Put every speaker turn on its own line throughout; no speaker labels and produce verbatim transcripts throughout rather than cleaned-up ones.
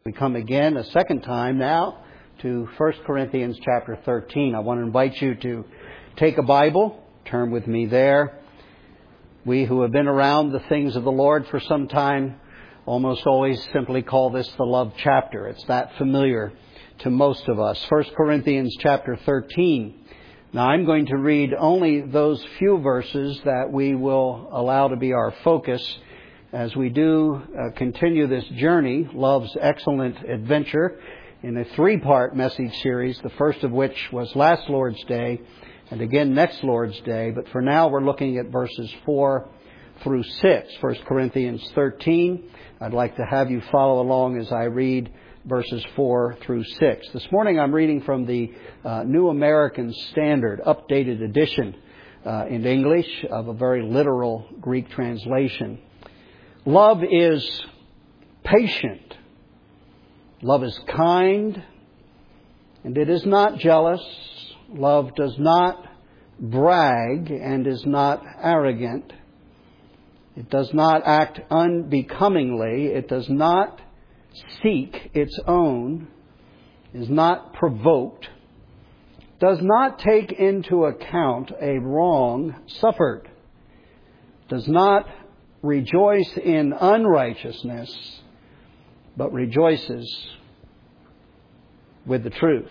We come again a second time now to First Corinthians chapter thirteen. I want to invite you to take a Bible, turn with me there. We who have been around the things of the Lord for some time almost always simply call this the love chapter. It's that familiar to most of us. First Corinthians chapter thirteen. Now I'm going to read only those few verses that we will allow to be our focus as we do uh, continue this journey, Love's Excellent Adventure, in a three-part message series, the first of which was last Lord's Day, and again next Lord's Day. But for now, we're looking at verses four through six, First Corinthians thirteen. I'd like to have you follow along as I read verses four through six. This morning, I'm reading from the uh, New American Standard, updated edition uh, in English of a very literal Greek translation. Love is patient. Love is kind, and it is not jealous. Love does not brag and is not arrogant. It does not act unbecomingly. It does not seek its own, is not provoked, does not take into account a wrong suffered, does not rejoice in unrighteousness, but rejoices with the truth.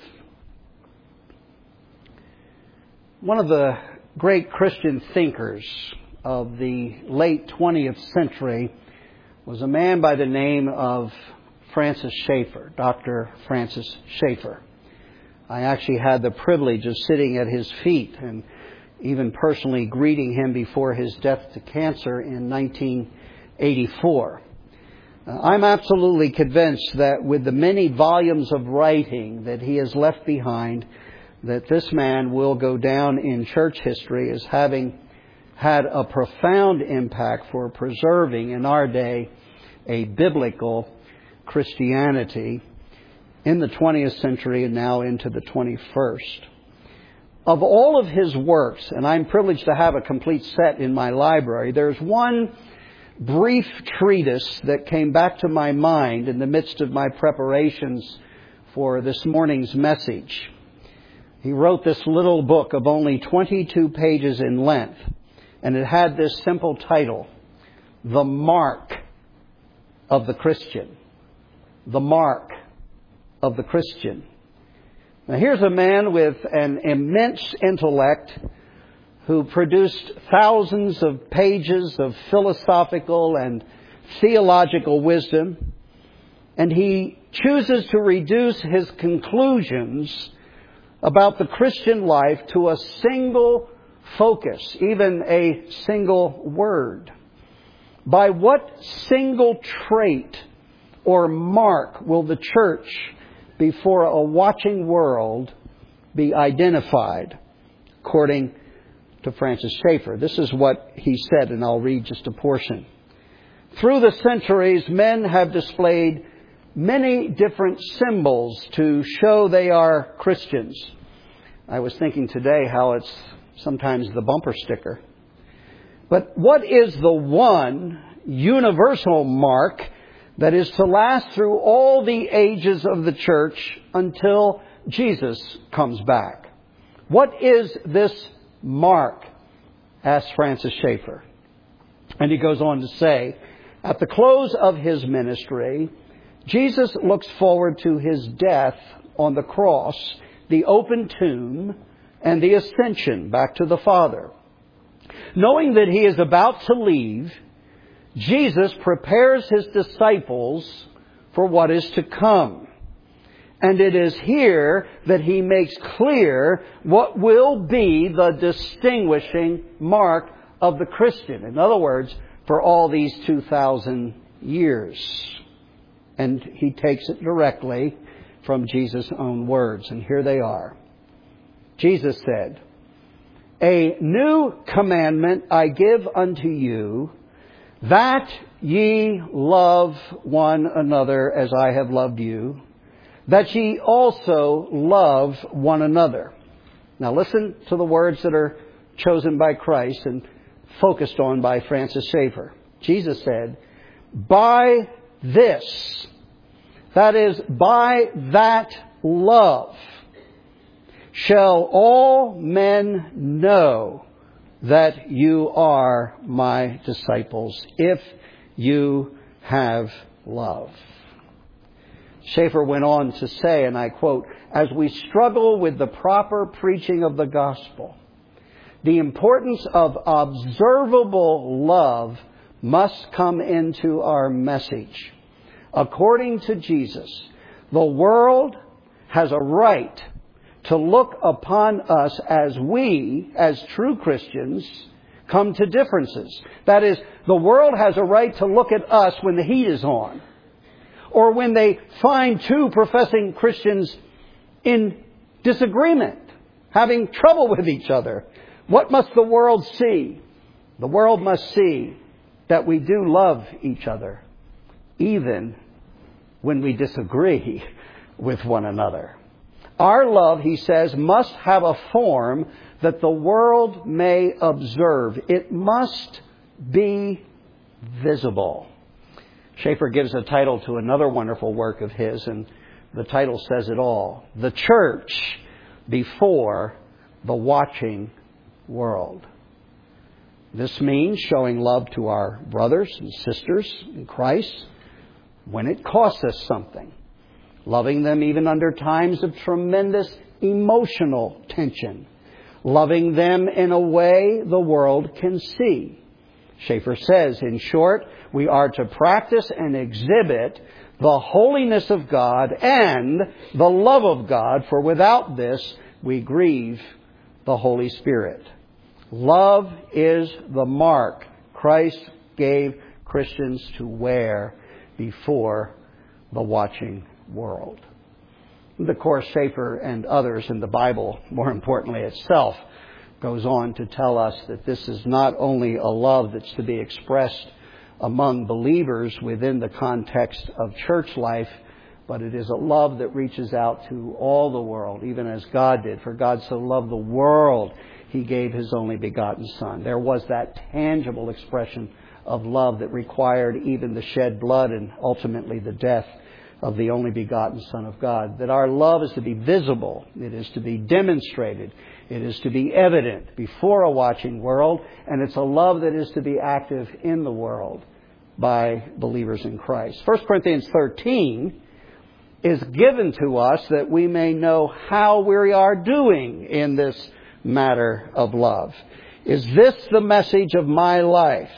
One of the great Christian thinkers of the late twentieth century was a man by the name of Francis Schaeffer, Doctor Francis Schaeffer. I actually had the privilege of sitting at his feet and even personally greeting him before his death to cancer in nineteen eighty-four. Uh, I'm absolutely convinced that with the many volumes of writing that he has left behind, that this man will go down in church history as having had a profound impact for preserving in our day a biblical Christianity in the twentieth century and now into the twenty-first. Of all of his works, and I'm privileged to have a complete set in my library, there's one brief treatise that came back to my mind in the midst of my preparations for this morning's message. He wrote this little book of only twenty-two pages in length, and it had this simple title, The Mark of the Christian. The Mark of the Christian. Now here's a man with an immense intellect who produced thousands of pages of philosophical and theological wisdom, and he chooses to reduce his conclusions about the Christian life to a single focus, even a single word. By what single trait or mark will the church before a watching world be identified, according to Francis Schaeffer? This is what he said, and I'll read just a portion. Through the centuries, men have displayed many different symbols to show they are Christians. I was thinking today how it's sometimes the bumper sticker. But what is the one universal mark that is to last through all the ages of the church until Jesus comes back? What is this mark? Asked Francis Schaeffer. And he goes on to say, at the close of his ministry, Jesus looks forward to his death on the cross, the open tomb, and the ascension back to the Father. Knowing that he is about to leave, Jesus prepares his disciples for what is to come. And it is here that he makes clear what will be the distinguishing mark of the Christian. In other words, for all these two thousand years. And he takes it directly from Jesus' own words. And here they are. Jesus said, "A new commandment I give unto you, that ye love one another as I have loved you, that ye also love one another." Now listen to the words that are chosen by Christ and focused on by Francis Schaeffer. Jesus said, "By this That is, by that love shall all men know that you are my disciples, if you have love. Schaeffer went on to say, and I quote, as we struggle with the proper preaching of the gospel, the importance of observable love must come into our message. According to Jesus, the world has a right to look upon us as we, as true Christians, come to differences. That is, the world has a right to look at us when the heat is on, or when they find two professing Christians in disagreement, having trouble with each other. What must the world see? The world must see that we do love each other, even when we disagree with one another. Our love, he says, must have a form that the world may observe. It must be visible. Schaeffer gives a title to another wonderful work of his, and the title says it all. The Church Before the Watching World. This means showing love to our brothers and sisters in Christ when it costs us something. Loving them even under times of tremendous emotional tension. Loving them in a way the world can see. Schaeffer says, in short, we are to practice and exhibit the holiness of God and the love of God, for without this we grieve the Holy Spirit. Love is the mark Christ gave Christians to wear before the watching world. And of course, Schaeffer and others in the Bible, more importantly itself, goes on to tell us that this is not only a love that's to be expressed among believers within the context of church life, but it is a love that reaches out to all the world, even as God did. For God so loved the world, He gave His only begotten Son. There was that tangible expression of love that required even the shed blood and ultimately the death of the only begotten Son of God. That our love is to be visible. It is to be demonstrated. It is to be evident before a watching world. And it's a love that is to be active in the world by believers in Christ. First Corinthians thirteen is given to us that we may know how we are doing in this matter of love. Is this the message of my life?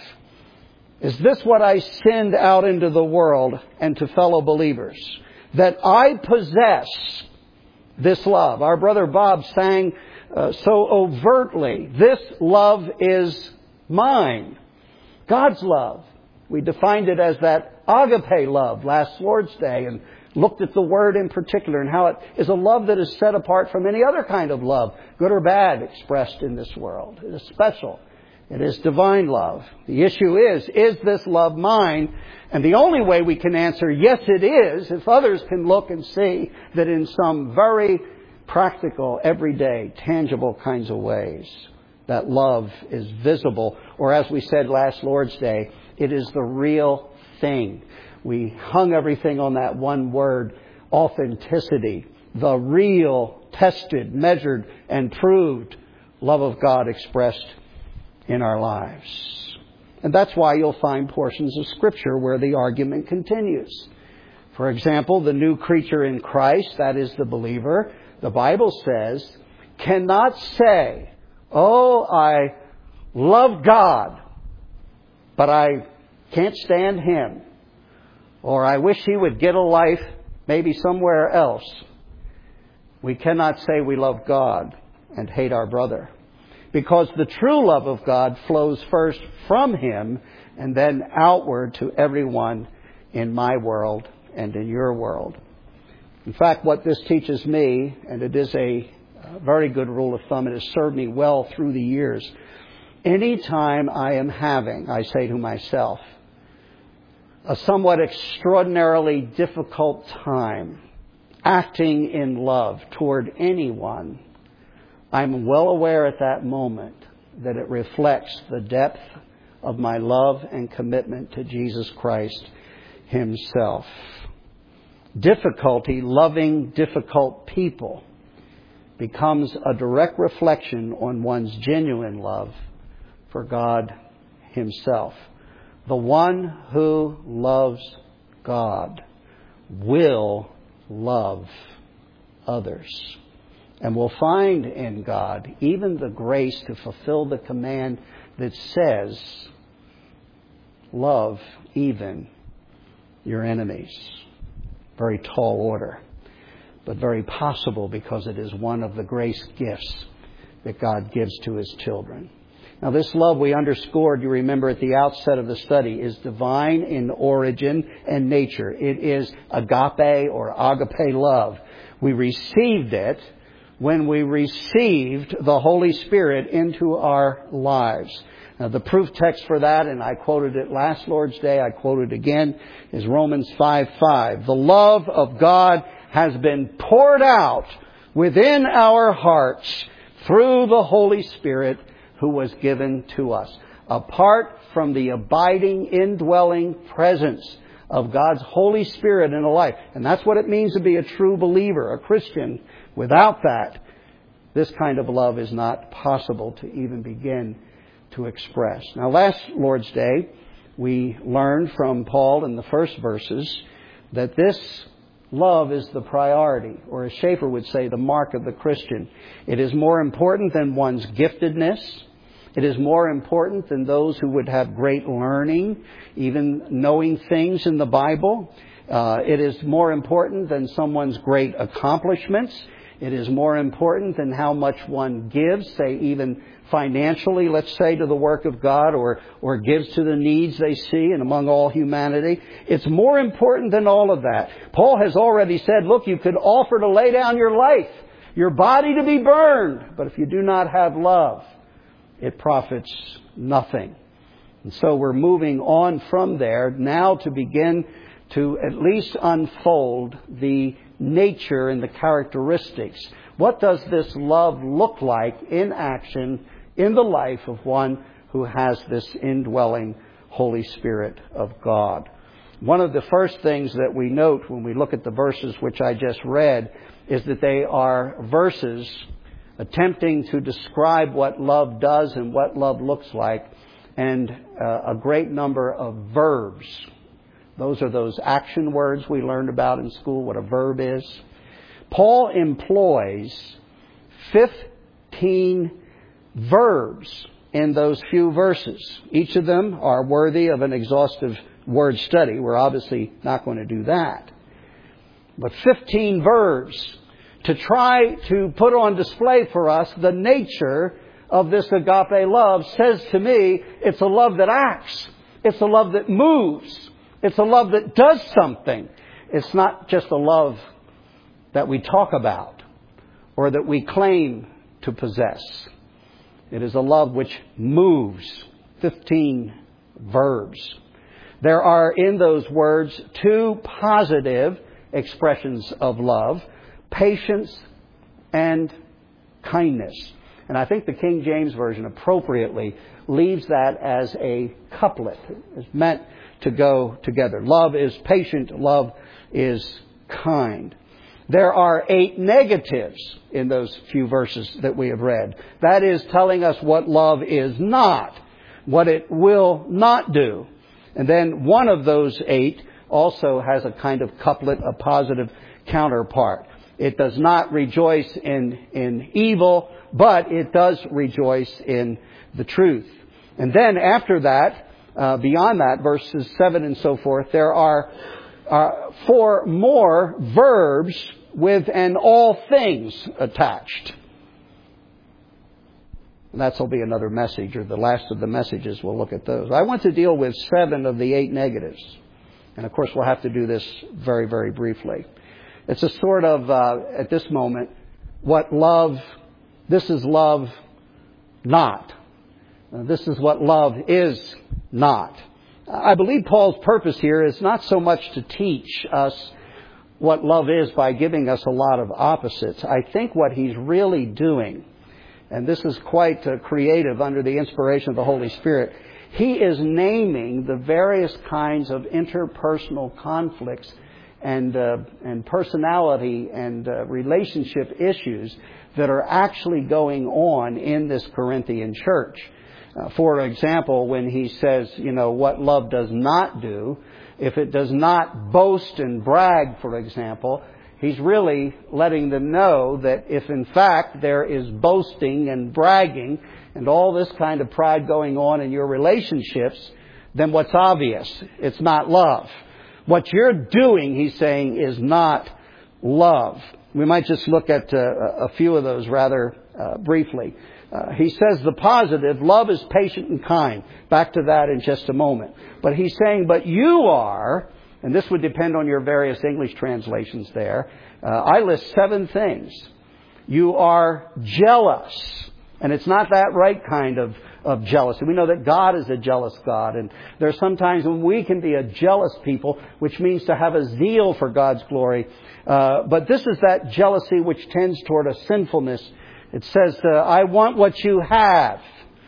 Is this what I send out into the world and to fellow believers? That I possess this love. Our brother Bob sang uh, so overtly, this love is mine. God's love. We defined it as that agape love last Lord's Day and looked at the word in particular and how it is a love that is set apart from any other kind of love, good or bad, expressed in this world. It is special. It is divine love. The issue is, is this love mine? And the only way we can answer, yes, it is, if others can look and see that in some very practical, everyday, tangible kinds of ways, that love is visible. Or as we said last Lord's Day, it is the real thing. We hung everything on that one word, authenticity. The real, tested, measured, and proved love of God expressed in our lives. And that's why you'll find portions of Scripture where the argument continues. For example, the new creature in Christ, that is the believer, the Bible says, cannot say, oh, I love God, but I can't stand Him. Or I wish He would get a life maybe somewhere else. We cannot say we love God and hate our brother. Because the true love of God flows first from Him and then outward to everyone in my world and in your world. In fact, what this teaches me, and it is a very good rule of thumb, it has served me well through the years. Anytime I am having, I say to myself, a somewhat extraordinarily difficult time acting in love toward anyone, I'm well aware at that moment that it reflects the depth of my love and commitment to Jesus Christ Himself. difficulty loving difficult people becomes a direct reflection on one's genuine love for God Himself. The one who loves God will love others. And will find in God even the grace to fulfill the command that says, love even your enemies. Very tall order, but very possible because it is one of the grace gifts that God gives to His children. Now, this love we underscored, you remember at the outset of the study, is divine in origin and nature. It is agape or agape love. We received it when we received the Holy Spirit into our lives. Now, the proof text for that, and I quoted it last Lord's Day, I quote it again, is Romans five five. The love of God has been poured out within our hearts through the Holy Spirit who was given to us. Apart from the abiding, indwelling presence of God's Holy Spirit in a life. And that's what it means to be a true believer, a Christian. Without that, this kind of love is not possible to even begin to express. Now, last Lord's Day, we learned from Paul in the first verses that this love is the priority, or as Schaeffer would say, the mark of the Christian. It is more important than one's giftedness. It is more important than those who would have great learning, even knowing things in the Bible. Uh, it is more important than someone's great accomplishments. It is more important than how much one gives, say even financially, let's say, to the work of God, or, or gives to the needs they see and among all humanity. It's more important than all of that. Paul has already said, look, you could offer to lay down your life, your body to be burned, but if you do not have love, it profits nothing. And so we're moving on from there now to begin to at least unfold the nature and the characteristics. What does this love look like in action in the life of one who has this indwelling Holy Spirit of God? One of the first things that we note when we look at the verses which I just read is that they are verses attempting to describe what love does and what love looks like, and uh, a great number of verbs. Those are those action words we learned about in school, what a verb is. Paul employs fifteen verbs in those few verses. Each of them are worthy of an exhaustive word study. We're obviously not going to do that. But fifteen verbs to try to put on display for us the nature of this agape love says to me, it's a love that acts. It's a love that moves. It's a love that does something. It's not just a love that we talk about or that we claim to possess. It is a love which moves. Fifteen verbs. There are in those words two positive expressions of love: patience and kindness. And I think the King James Version appropriately leaves that as a couplet. It's meant to go together. Love is patient. Love is kind. There are eight negatives in those few verses that we have read. That is telling us what love is not, what it will not do. And then one of those eight also has a kind of couplet, a positive counterpart. It does not rejoice in, in evil, but it does rejoice in the truth. And then after that, uh, beyond that, verses seven and so forth, there are uh, four more verbs with an all things attached. And that's will be another message, or the last of the messages. We'll look at those. I want to deal with seven of the eight negatives. And of course, we'll have to do this very, very briefly. It's a sort of, uh, at this moment, what love, this is love not. Uh, this is what love is not. I believe Paul's purpose here is not so much to teach us what love is by giving us a lot of opposites. I think what he's really doing, and this is quite uh, creative under the inspiration of the Holy Spirit, he is naming the various kinds of interpersonal conflicts and uh, and personality and uh, relationship issues that are actually going on in this Corinthian church. Uh, for example, when he says, you know, what love does not do, if it does not boast and brag, for example, he's really letting them know that if in fact there is boasting and bragging and all this kind of pride going on in your relationships, then what's obvious? It's not love. What you're doing, he's saying, is not love. We might just look at uh, a few of those rather uh, briefly. Uh, he says the positive, love is patient and kind. Back to that in just a moment. But he's saying, but you are, and this would depend on your various English translations there. Uh, I list seven things. You are jealous. And it's not that right kind of, of jealousy. We know that God is a jealous God. And there are some times when we can be a jealous people, which means to have a zeal for God's glory. Uh, but this is that jealousy which tends toward a sinfulness. It says, uh, I want what you have.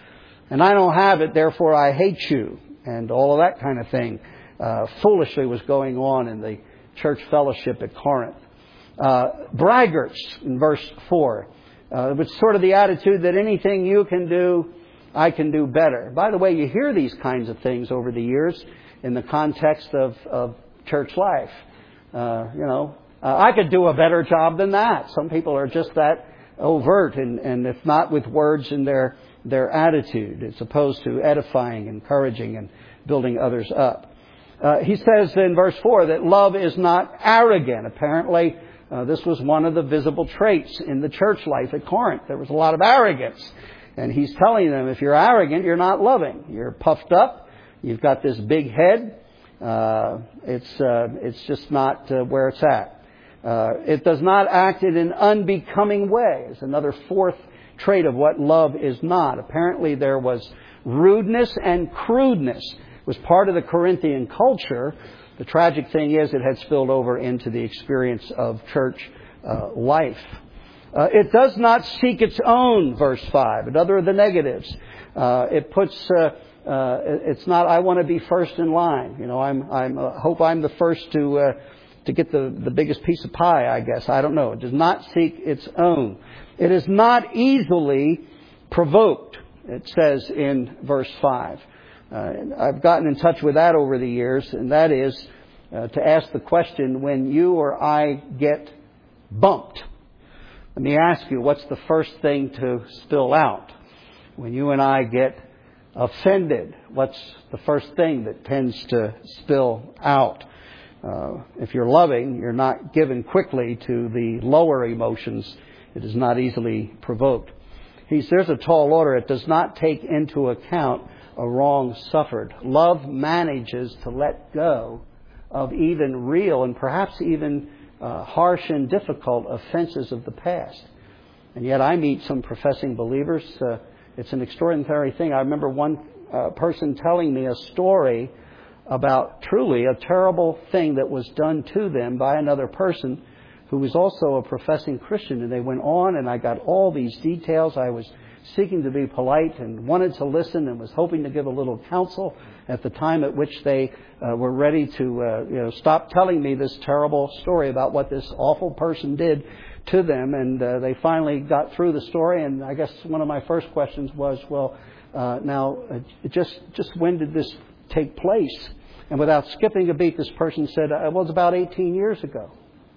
And I don't have it, therefore I hate you. And all of that kind of thing uh, foolishly was going on in the church fellowship at Corinth. Uh, braggarts in verse four. Uh, it's sort of the attitude that anything you can do, I can do better. By the way, you hear these kinds of things over the years in the context of, of church life. Uh, you know, uh, I could do a better job than that. Some people are just that overt, and, and if not with words in their, their attitude, as opposed to edifying, encouraging, and building others up. Uh, he says in verse four that love is not arrogant. Apparently, Uh, this was one of the visible traits in the church life at Corinth. There was a lot of arrogance. And he's telling them, if you're arrogant, you're not loving. You're puffed up. You've got this big head. Uh, it's uh, it's just not uh, where it's at. Uh, it does not act in an unbecoming way. It's another fourth trait of what love is not. Apparently there was rudeness and crudeness. It was part of the Corinthian culture. The tragic thing is it had spilled over into the experience of church uh, life. Uh, it does not seek its own, verse five. Another of the negatives. Uh, it puts, uh, uh, it's not, I want to be first in line. You know, I'm, I'm, uh, hope I'm the first to, uh, to get the, the biggest piece of pie, I guess. I don't know. It does not seek its own. It is not easily provoked, it says in verse five. Uh, I've gotten in touch with that over the years, and that is uh, to ask the question, when you or I get bumped, let me ask you, what's the first thing to spill out? When you and I get offended, what's the first thing that tends to spill out? Uh, if you're loving, you're not given quickly to the lower emotions. It is not easily provoked. He's, there's a tall order. It does not take into account a wrong suffered. Love manages to let go of even real and perhaps even uh, harsh and difficult offenses of the past. And yet I meet some professing believers. Uh, it's an extraordinary thing. I remember one uh, person telling me a story about truly a terrible thing that was done to them by another person who was also a professing Christian. And they went on, and I got all these details. I was seeking to be polite and wanted to listen and was hoping to give a little counsel at the time at which they uh, were ready to uh, you know, stop telling me this terrible story about what this awful person did to them. And uh, they finally got through the story, and I guess one of my first questions was, well, uh, now, uh, just just when did this take place? And without skipping a beat, this person said, uh, well, it's about eighteen years ago.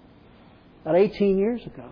About eighteen years ago.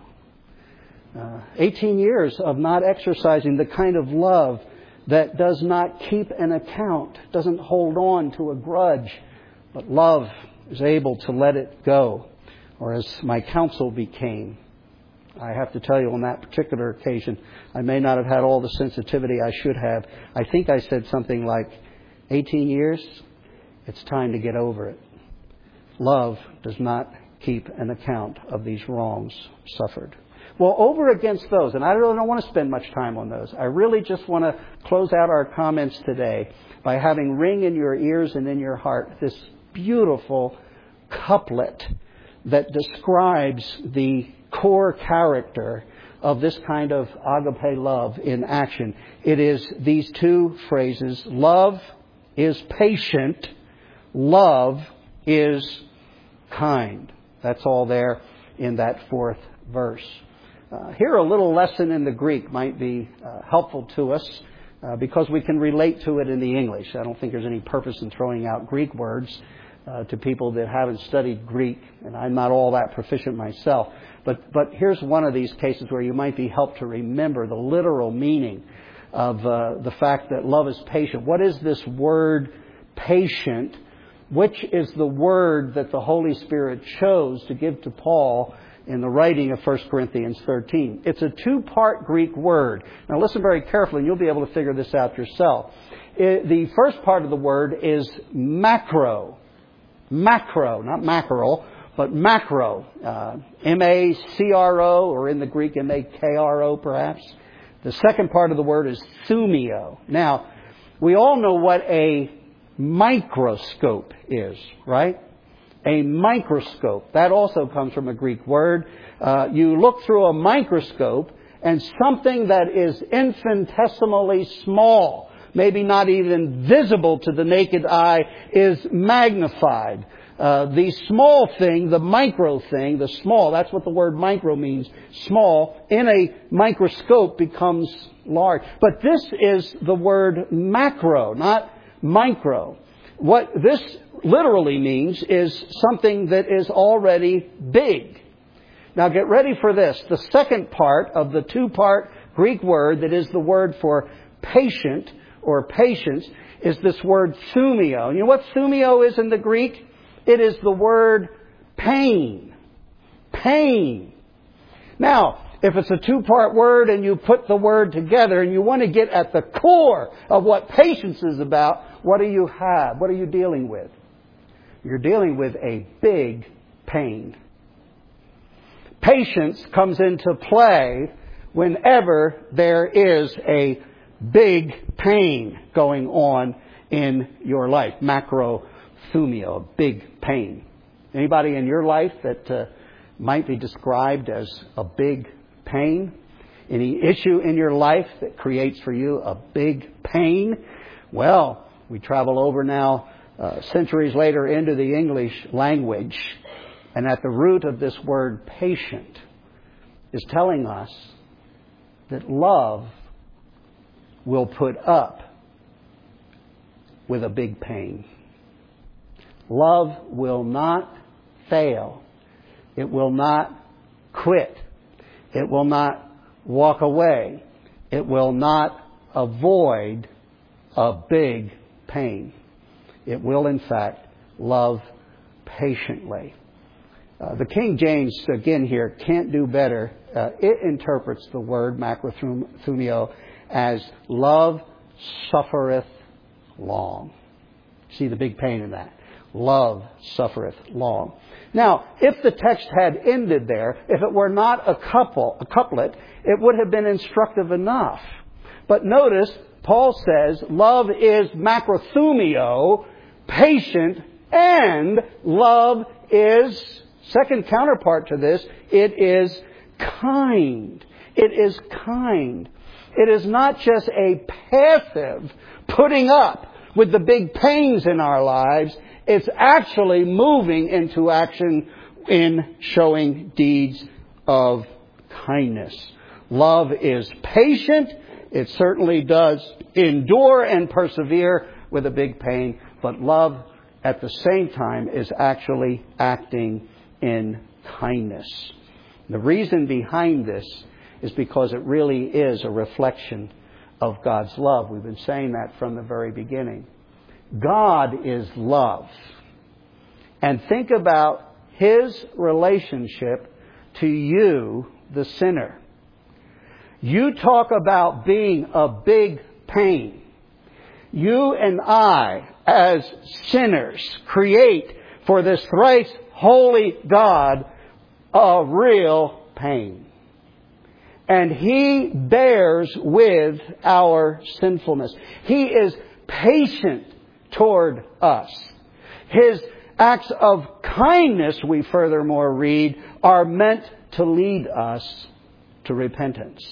Uh, eighteen years of not exercising the kind of love that does not keep an account, doesn't hold on to a grudge, but love is able to let it go. Or as my counsel became, I have to tell you on that particular occasion, I may not have had all the sensitivity I should have. I think I said something like, eighteen years, it's time to get over it. Love does not keep an account of these wrongs suffered. Well, over against those, and I really don't want to spend much time on those. I really just want to close out our comments today by having ring in your ears and in your heart this beautiful couplet that describes the core character of this kind of agape love in action. It is these two phrases: love is patient, love is kind. That's all there in that fourth verse. Uh, here, a little lesson in the Greek might be uh, helpful to us uh, because we can relate to it in the English. I don't think there's any purpose in throwing out Greek words uh, to people that haven't studied Greek, and I'm not all that proficient myself. But, but here's one of these cases where you might be helped to remember the literal meaning of uh, the fact that love is patient. What is this word patient? Which is the word that the Holy Spirit chose to give to Paul in the writing of First Corinthians thirteen. It's a two-part Greek word. Now listen very carefully and you'll be able to figure this out yourself. It, the first part of the word is macro. Macro, not mackerel, but macro. Uh, M A C R O, or in the Greek M A K R O perhaps. The second part of the word is thumio. Now, we all know what a microscope is, right? A microscope. That also comes from a Greek word. Uh, you look through a microscope and something that is infinitesimally small, maybe not even visible to the naked eye, is magnified. Uh, the small thing, the micro thing, the small, that's what the word micro means, small, in a microscope becomes large. But this is the word macro, not micro. What this literally means is something that is already big. Now get ready for this. The second part of the two-part Greek word that is the word for patient or patience is this word thumio. You know what thumio is in the Greek? It is the word pain. Pain. Now, if it's a two-part word and you put the word together and you want to get at the core of what patience is about, what do you have? What are you dealing with? You're dealing with a big pain. Patience comes into play whenever there is a big pain going on in your life. Macrothumio, a big pain. Anybody in your life that uh, might be described as a big pain? Any issue in your life that creates for you a big pain? Well, we travel over now uh, centuries later into the English language, and at the root of this word patient is telling us that love will put up with a big pain. Love will not fail. It will not quit. It will not walk away. It will not avoid a big pain. It will, in fact, love patiently. Uh, the King James, again here, can't do better. Uh, it interprets the word macrothumio as love suffereth long. See the big pain in that. Love suffereth long. Now, if the text had ended there, if it were not a couple, a couplet, it would have been instructive enough. But notice, Paul says, love is macrothumio, patient, and love is, second counterpart to this, it is kind. It is kind. It is not just a passive putting up with the big pains in our lives. It's actually moving into action in showing deeds of kindness. Love is patient. It certainly does endure and persevere with a big pain. But love, at the same time, is actually acting in kindness. The reason behind this is because it really is a reflection of God's love. We've been saying that from the very beginning. God is love. And think about His relationship to you, the sinner. You talk about being a big pain. You and I, as sinners, create for this thrice holy God a real pain. And He bears with our sinfulness. He is patient toward us. His acts of kindness, we furthermore read, are meant to lead us to repentance.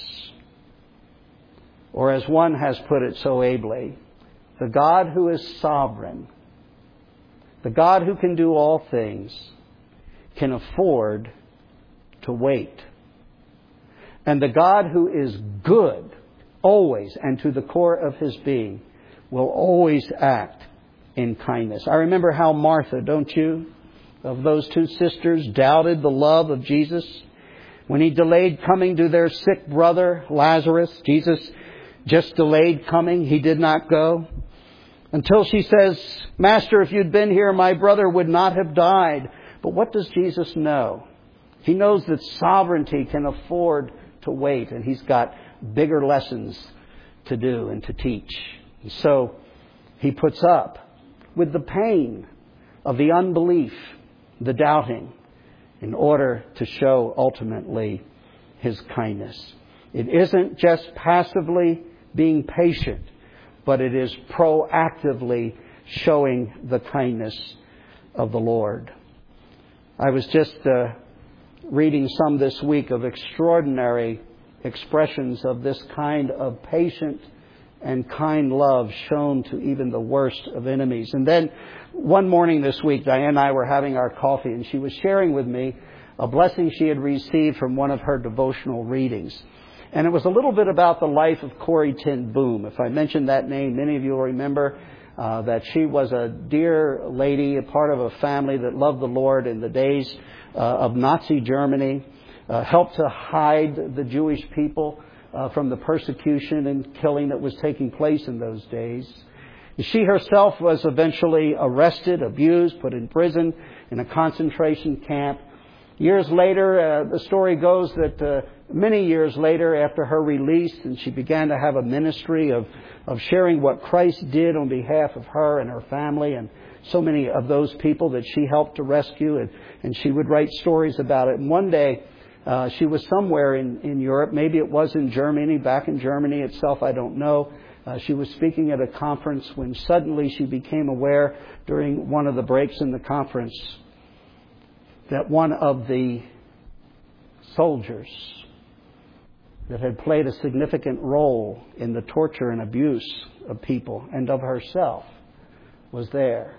Or as one has put it so ably, the God who is sovereign, the God who can do all things, can afford to wait. And the God who is good, always, and to the core of His being, will always act in kindness. I remember how Martha, don't you, of those two sisters, doubted the love of Jesus. When He delayed coming to their sick brother, Lazarus, Jesus just delayed coming. He did not go. Until she says, Master, if you'd been here, my brother would not have died. But what does Jesus know? He knows that sovereignty can afford to wait. And He's got bigger lessons to do and to teach. And so He puts up with the pain of the unbelief, the doubting, in order to show ultimately His kindness. It isn't just passively being patient, but it is proactively showing the kindness of the Lord. I was just uh, reading some this week of extraordinary expressions of this kind of patient and kind love shown to even the worst of enemies. And then one morning this week, Diane and I were having our coffee, and she was sharing with me a blessing she had received from one of her devotional readings. And it was a little bit about the life of Corrie ten Boom. If I mention that name, many of you will remember uh, that she was a dear lady, a part of a family that loved the Lord in the days uh, of Nazi Germany, uh, helped to hide the Jewish people uh, from the persecution and killing that was taking place in those days. She herself was eventually arrested, abused, put in prison in a concentration camp. Years later, uh, the story goes that uh, many years later, after her release, and she began to have a ministry of, of sharing what Christ did on behalf of her and her family and so many of those people that she helped to rescue. And, and she would write stories about it. And one day, uh, she was somewhere in, in Europe. Maybe it was in Germany, back in Germany itself, I don't know. Uh, she was speaking at a conference when suddenly she became aware during one of the breaks in the conference that one of the soldiers that had played a significant role in the torture and abuse of people and of herself was there.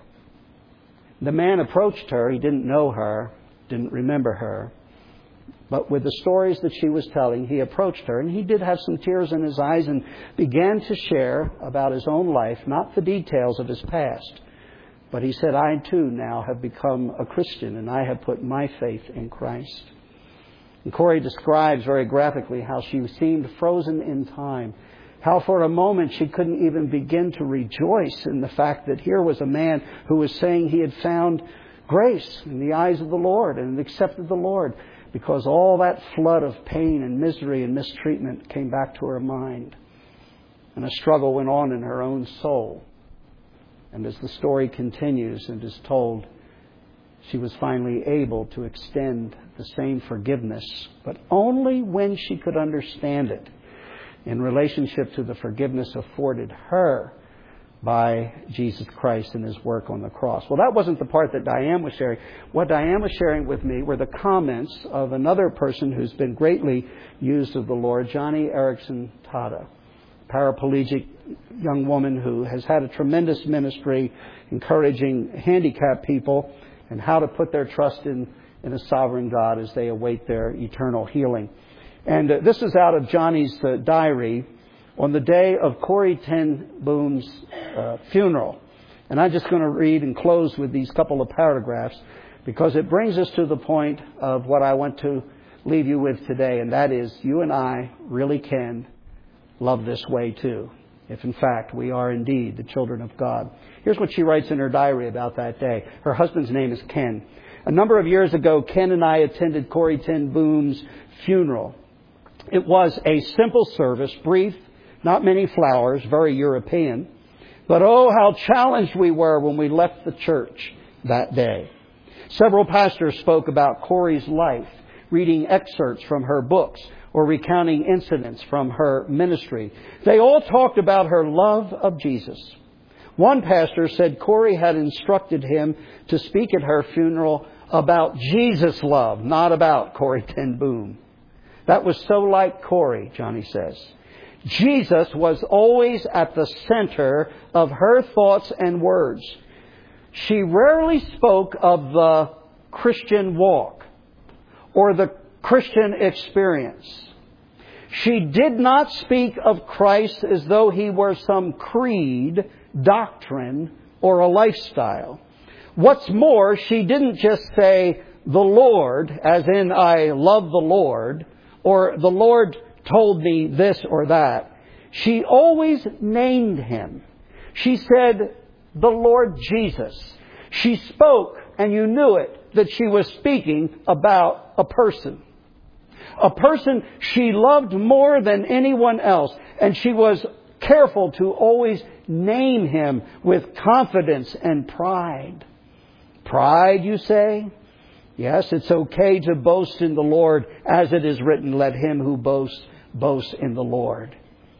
The man approached her. He didn't know her, didn't remember her. But with the stories that she was telling, he approached her, and he did have some tears in his eyes and began to share about his own life, not the details of his past. But he said, I too now have become a Christian, and I have put my faith in Christ. And Corrie describes very graphically how she seemed frozen in time, how for a moment she couldn't even begin to rejoice in the fact that here was a man who was saying he had found grace in the eyes of the Lord and accepted the Lord, because all that flood of pain and misery and mistreatment came back to her mind. And a struggle went on in her own soul. And as the story continues and is told, she was finally able to extend the same forgiveness, but only when she could understand it in relationship to the forgiveness afforded her by Jesus Christ and His work on the cross. Well, that wasn't the part that Diane was sharing. What Diane was sharing with me were the comments of another person who's been greatly used of the Lord, Joni Eareckson Tada, paraplegic young woman who has had a tremendous ministry encouraging handicapped people and how to put their trust in, in a sovereign God as they await their eternal healing. And uh, this is out of Joni's uh, diary on the day of Corrie ten Boom's uh, funeral. And I'm just going to read and close with these couple of paragraphs because it brings us to the point of what I want to leave you with today, and that is you and I really can love this way too, if in fact we are indeed the children of God. Here's what she writes in her diary about that day. Her husband's name is Ken. A number of years ago, Ken and I attended Corrie ten Boom's funeral. It was a simple service, brief, not many flowers, very European. But oh, how challenged we were when we left the church that day. Several pastors spoke about Corrie's life, reading excerpts from her books or recounting incidents from her ministry. They all talked about her love of Jesus. One pastor said Corrie had instructed him to speak at her funeral about Jesus' love, not about Corrie ten Boom. That was so like Corrie, Joni says. Jesus was always at the center of her thoughts and words. She rarely spoke of the Christian walk or the Christian experience. She did not speak of Christ as though He were some creed, doctrine, or a lifestyle. What's more, she didn't just say, the Lord, as in I love the Lord, or the Lord told me this or that. She always named Him. She said, the Lord Jesus. She spoke, and you knew it, that she was speaking about a person. A person she loved more than anyone else. And she was careful to always name Him with confidence and pride. Pride, you say? Yes, it's okay to boast in the Lord, as it is written, let him who boasts, boast in the Lord.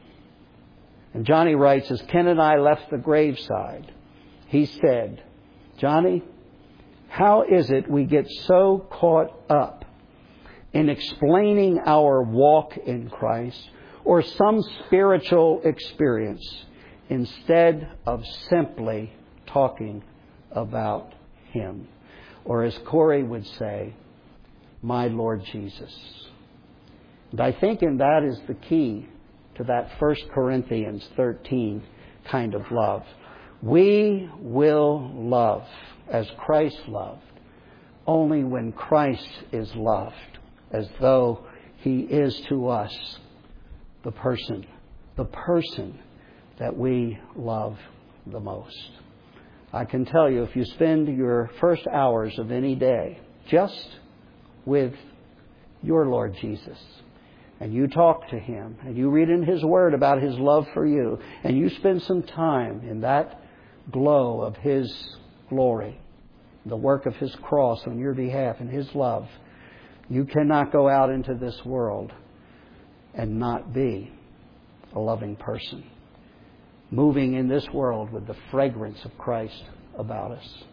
And Johnny writes, as Ken and I left the graveside, he said, Johnny, how is it we get so caught up in explaining our walk in Christ or some spiritual experience instead of simply talking about Him? Or as Corey would say, my Lord Jesus. And I think in that is the key to that First Corinthians thirteen kind of love. We will love as Christ loved only when Christ is loved, as though He is to us the person, the person that we love the most. I can tell you, if you spend your first hours of any day just with your Lord Jesus, and you talk to Him, and you read in His Word about His love for you, and you spend some time in that glow of His glory, the work of His cross on your behalf and His love, you cannot go out into this world and not be a loving person, moving in this world with the fragrance of Christ about us.